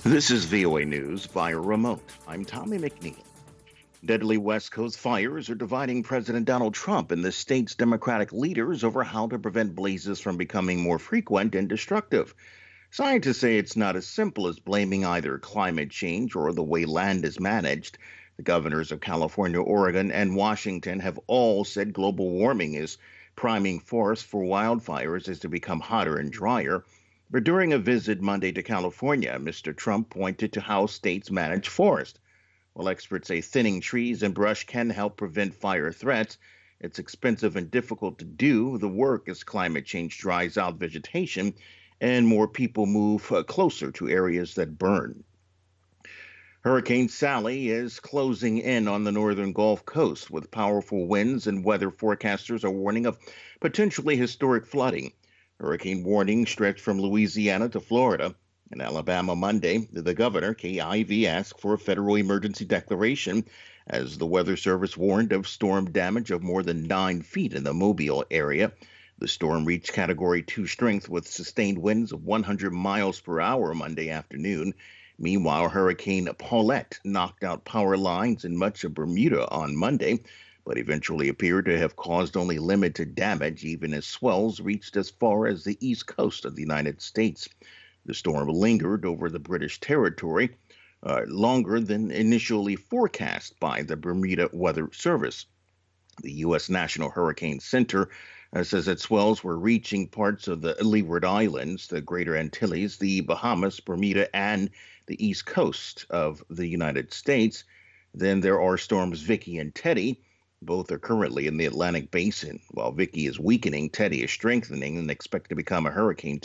This is VOA News via remote. I'm Tommy McNeil. Deadly West Coast fires are dividing President Donald Trump and the state's Democratic leaders over how to prevent blazes from becoming more frequent and destructive. Scientists say it's not as simple as blaming either climate change or the way land is managed. The governors of California, Oregon, and Washington have all said global warming is priming forests for wildfires as they become hotter and drier. But during a visit Monday to California, Mr. Trump pointed to how states manage forests. While experts say thinning trees and brush can help prevent fire threats, it's expensive and difficult to do the work as climate change dries out vegetation and more people move closer to areas that burn. Hurricane Sally is closing in on the northern Gulf Coast with powerful winds, and weather forecasters are warning of potentially historic flooding. Hurricane warnings stretch from Louisiana to Florida. In Alabama Monday, the governor, Kay Ivey, asked for a federal emergency declaration as the Weather Service warned of storm damage of more than 9 feet in the Mobile area. The storm reached Category 2 strength with sustained winds of 100 miles per hour Monday afternoon. Meanwhile, Hurricane Paulette knocked out power lines in much of Bermuda on Monday, but eventually appeared to have caused only limited damage, even as swells reached as far as the east coast of the United States. The storm lingered over the British territory longer than initially forecast by the Bermuda Weather Service. The U.S. National Hurricane Center says that swells were reaching parts of the Leeward Islands, the Greater Antilles, the Bahamas, Bermuda, and the east coast of the United States. Then there are storms Vicky and Teddy. Both are currently in the Atlantic Basin. While Vicky is weakening, Teddy is strengthening and expected to become a hurricane